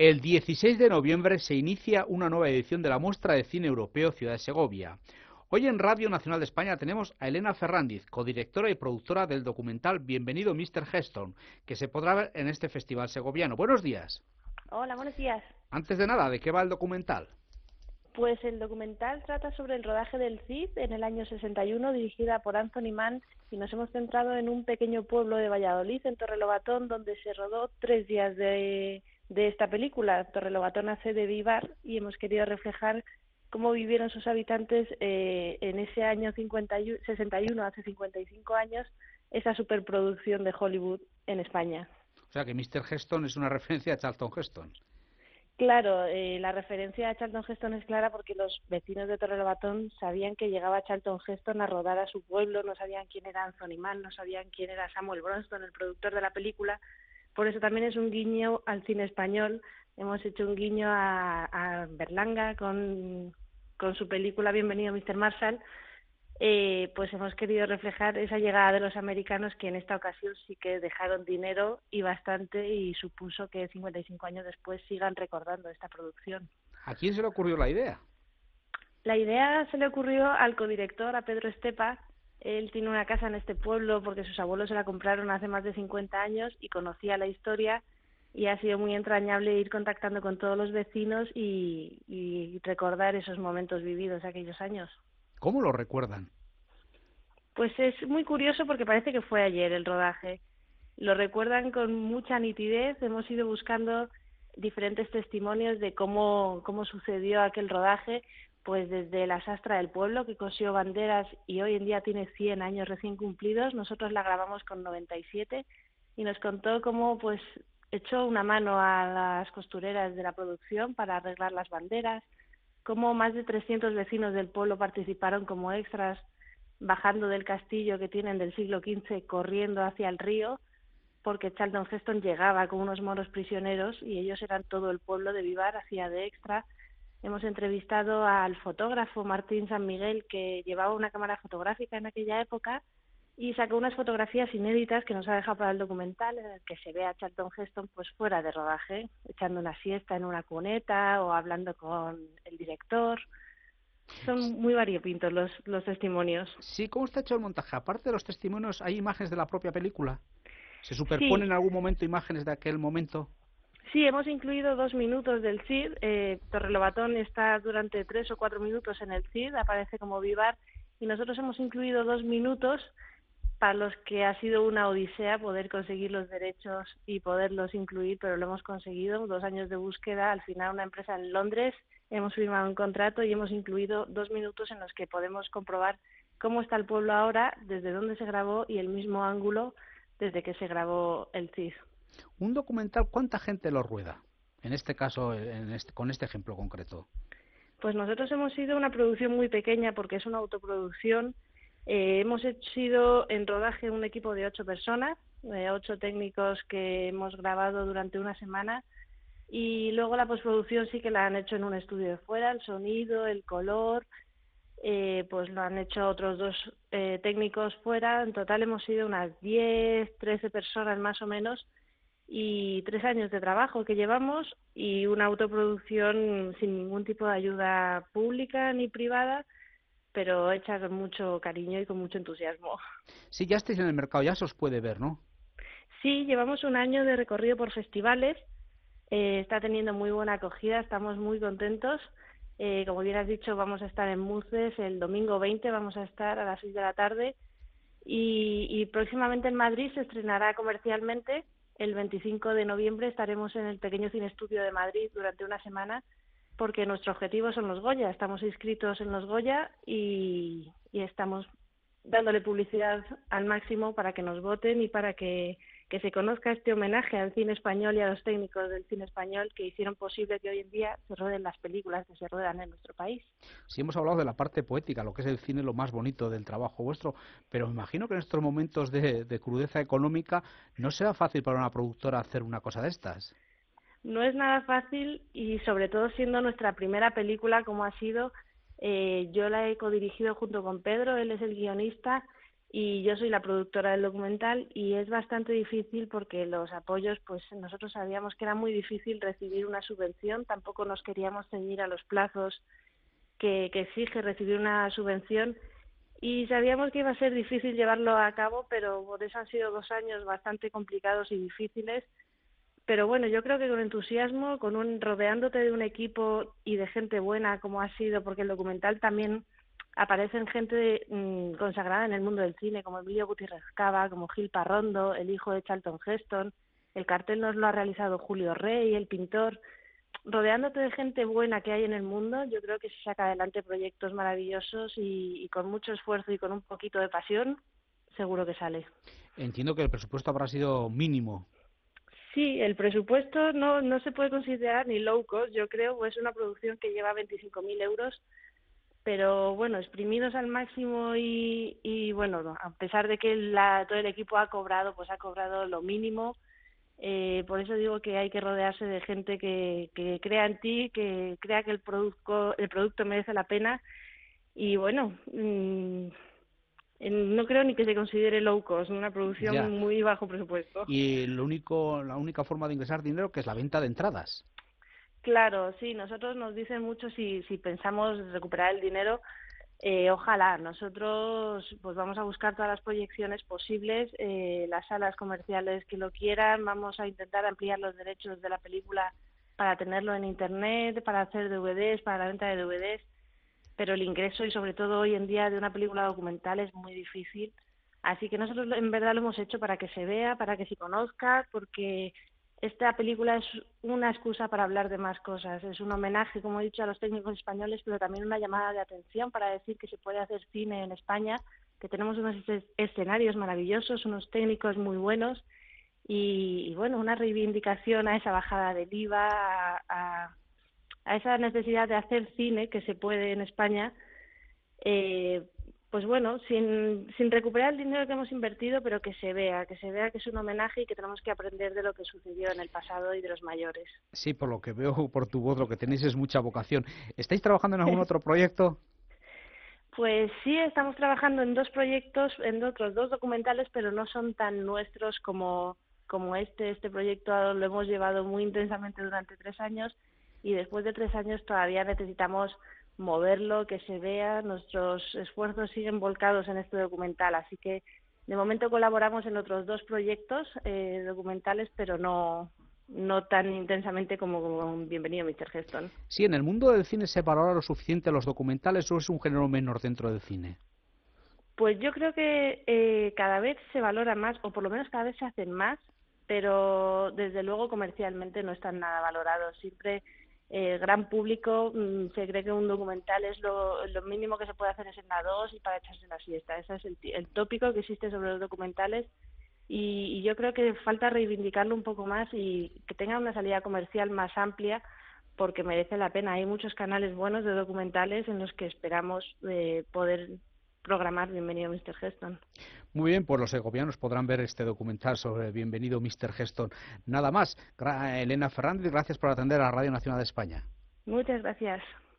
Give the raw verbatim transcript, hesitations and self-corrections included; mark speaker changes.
Speaker 1: El dieciséis de noviembre se inicia una nueva edición de la Muestra de Cine Europeo Ciudad de Segovia. Hoy en Radio Nacional de España tenemos a Elena Ferrandiz, codirectora y productora del documental Bienvenido mister Heston, que se podrá ver en este festival segoviano. Buenos días.
Speaker 2: Hola, buenos días.
Speaker 1: Antes de nada, ¿de qué va el documental?
Speaker 2: Pues el documental trata sobre el rodaje del Cid en el año sesenta y uno, dirigida por Anthony Mann, y nos hemos centrado en un pequeño pueblo de Valladolid, en Torrelobatón, donde se rodó tres días de, de esta película. Torrelobatón hace de Vivar y hemos querido reflejar cómo vivieron sus habitantes eh, en ese año cincuenta y uno, sesenta y uno, hace cincuenta y cinco años, esa superproducción de Hollywood en España.
Speaker 1: O sea que mister Heston es una referencia a Charlton Heston.
Speaker 2: Claro, eh, la referencia a Charlton Heston es clara porque los vecinos de Torrelobatón sabían que llegaba Charlton Heston a rodar a su pueblo, no sabían quién era Anthony Mann, no sabían quién era Samuel Bronston, el productor de la película. Por eso también es un guiño al cine español. Hemos hecho un guiño a, a Berlanga con, con su película Bienvenido mister Marshall. Eh, pues hemos querido reflejar esa llegada de los americanos, que en esta ocasión sí que dejaron dinero y bastante, y supuso que cincuenta y cinco años después sigan recordando esta producción.
Speaker 1: ¿A quién se le ocurrió la idea?
Speaker 2: La idea se le ocurrió al codirector, a Pedro Estepa. Él tiene una casa en este pueblo porque sus abuelos se la compraron hace más de cincuenta años y conocía la historia, y ha sido muy entrañable ir contactando con todos los vecinos y, y recordar esos momentos vividos aquellos años.
Speaker 1: ¿Cómo lo recuerdan?
Speaker 2: Pues es muy curioso porque parece que fue ayer el rodaje. Lo recuerdan con mucha nitidez. Hemos ido buscando diferentes testimonios de cómo, cómo sucedió aquel rodaje, pues desde la sastra del pueblo, que cosió banderas y hoy en día tiene cien años recién cumplidos. Nosotros la grabamos con noventa y siete y nos contó cómo pues echó una mano a las costureras de la producción para arreglar las banderas, cómo más de trescientos vecinos del pueblo participaron como extras, bajando del castillo que tienen del siglo quince, corriendo hacia el río, porque Charlton Heston llegaba con unos moros prisioneros y ellos eran todo el pueblo de Vivar, hacía de extra. Hemos entrevistado al fotógrafo Martín San Miguel, que llevaba una cámara fotográfica en aquella época y sacó unas fotografías inéditas que nos ha dejado para el documental, en el que se ve a Charlton Heston pues fuera de rodaje, echando una siesta en una cuneta o hablando con el director. Son muy variopintos los, los testimonios.
Speaker 1: Sí, ¿cómo está hecho el montaje? Aparte de los testimonios, ¿hay imágenes de la propia película? ¿Se
Speaker 2: Sí,
Speaker 1: superponen en algún momento imágenes de aquel momento?
Speaker 2: sí, hemos incluido dos minutos del Cid. Eh, Torrelobatón está durante tres o cuatro minutos en el Cid, aparece como Vivar, y nosotros hemos incluido dos minutos para los que ha sido una odisea poder conseguir los derechos y poderlos incluir, pero lo hemos conseguido. Dos años de búsqueda, al final una empresa en Londres, hemos firmado un contrato y hemos incluido dos minutos en los que podemos comprobar cómo está el pueblo ahora, desde dónde se grabó y el mismo ángulo desde que se grabó el Cid.
Speaker 1: Un documental, ¿cuánta gente lo rueda? En este caso, en este, con este ejemplo concreto.
Speaker 2: Pues nosotros hemos sido una producción muy pequeña porque es una autoproducción. Eh, hemos sido en rodaje un equipo de ocho personas, eh, ocho técnicos que hemos grabado durante una semana, y luego la postproducción sí que la han hecho en un estudio de fuera, el sonido, el color, eh, pues lo han hecho otros dos eh, técnicos fuera. En total hemos sido unas diez, trece personas más o menos, y tres años de trabajo que llevamos y una autoproducción sin ningún tipo de ayuda pública ni privada, pero hecha con mucho cariño y con mucho entusiasmo.
Speaker 1: Sí, ya estáis en el mercado, ya se os puede ver, ¿no?
Speaker 2: Sí, llevamos un año de recorrido por festivales, eh, está teniendo muy buena acogida, estamos muy contentos. Eh, como bien has dicho, vamos a estar en Muces el domingo veinte, vamos a estar a las seis de la tarde, y, y próximamente en Madrid se estrenará comercialmente. El veinticinco de noviembre estaremos en el pequeño cine estudio de Madrid durante una semana, porque nuestro objetivo son los Goya. Estamos inscritos en los Goya y, y estamos dándole publicidad al máximo para que nos voten y para que, que se conozca este homenaje al cine español y a los técnicos del cine español que hicieron posible que hoy en día se rueden las películas que se ruedan en nuestro país.
Speaker 1: Sí, hemos hablado de la parte poética, lo que es el cine, lo más bonito del trabajo vuestro, pero me imagino que en estos momentos de, de crudeza económica no será fácil para una productora hacer una cosa de estas.
Speaker 2: No es nada fácil, y sobre todo siendo nuestra primera película como ha sido. Eh, yo la he codirigido junto con Pedro, él es el guionista, y yo soy la productora del documental y es bastante difícil porque los apoyos, pues nosotros sabíamos que era muy difícil recibir una subvención, tampoco nos queríamos ceñir a los plazos que, que exige recibir una subvención y sabíamos que iba a ser difícil llevarlo a cabo, pero por eso han sido dos años bastante complicados y difíciles. Pero bueno, yo creo que con entusiasmo, con un rodeándote de un equipo y de gente buena como ha sido, porque el documental también aparecen gente mmm, consagrada en el mundo del cine, como Emilio Gutiérrez Cava, como Gil Parrondo, el hijo de Charlton Heston. El cartel nos lo ha realizado Julio Rey, el pintor. Rodeándote de gente buena que hay en el mundo, yo creo que se saca adelante proyectos maravillosos y, y con mucho esfuerzo y con un poquito de pasión, seguro que sale.
Speaker 1: Entiendo que el presupuesto habrá sido mínimo.
Speaker 2: Sí, el presupuesto no, no se puede considerar ni low cost, yo creo, es una producción que lleva veinticinco mil euros, pero bueno, exprimidos al máximo y, y bueno, a pesar de que la, todo el equipo ha cobrado, pues ha cobrado lo mínimo. Eh, por eso digo que hay que rodearse de gente que, que crea en ti, que crea que el producto, el producto merece la pena y bueno, mmm, no creo ni que se considere low cost, una
Speaker 1: Ya.
Speaker 2: producción muy bajo presupuesto.
Speaker 1: Y lo único, la única forma de ingresar dinero que es la venta de entradas.
Speaker 2: Claro, sí, nosotros nos dicen mucho si, si pensamos recuperar el dinero, eh, ojalá. Nosotros pues vamos a buscar todas las proyecciones posibles, eh, las salas comerciales que lo quieran, vamos a intentar ampliar los derechos de la película para tenerlo en internet, para hacer D V Ds, para la venta de D V Ds, pero el ingreso y sobre todo hoy en día de una película documental es muy difícil. Así que nosotros en verdad lo hemos hecho para que se vea, para que se conozca, porque esta película es una excusa para hablar de más cosas. Es un homenaje, como he dicho, a los técnicos españoles, pero también una llamada de atención para decir que se puede hacer cine en España, que tenemos unos escenarios maravillosos, unos técnicos muy buenos y, y bueno, una reivindicación a esa bajada del I V A, a, a, a esa necesidad de hacer cine que se puede en España. Eh, pues bueno, sin, sin recuperar el dinero que hemos invertido, pero que se vea, que se vea que es un homenaje y que tenemos que aprender de lo que sucedió en el pasado y de los mayores.
Speaker 1: Sí, por lo que veo por tu voz, lo que tenéis es mucha vocación. ¿Estáis trabajando en algún otro proyecto?
Speaker 2: Pues sí, estamos trabajando en dos proyectos, en otros dos documentales, pero no son tan nuestros como, como este. Este proyecto lo hemos llevado muy intensamente durante tres años y después de tres años todavía necesitamos moverlo, que se vea. Nuestros esfuerzos siguen volcados en este documental, así que de momento colaboramos en otros dos proyectos eh, documentales, pero no no tan intensamente como, como Bienvenido mister Heston.
Speaker 1: Sí, ¿en el mundo del cine se valora lo suficiente los documentales o es un género menor dentro del cine?
Speaker 2: Pues yo creo que eh, cada vez se valora más, o por lo menos cada vez se hacen más, pero desde luego comercialmente no están nada valorados. Siempre el eh, gran público mmm, se cree que un documental es lo, lo mínimo que se puede hacer es en la dos y para echarse la siesta. Ese es el, el tópico que existe sobre los documentales y, y yo creo que falta reivindicarlo un poco más y que tenga una salida comercial más amplia porque merece la pena. Hay muchos canales buenos de documentales en los que esperamos eh, poder programar Bienvenido mister Heston.
Speaker 1: Muy bien, pues los segovianos podrán ver este documental sobre Bienvenido mister Heston. Nada más. Elena Fernández, gracias por atender a la Radio Nacional de España.
Speaker 2: Muchas gracias.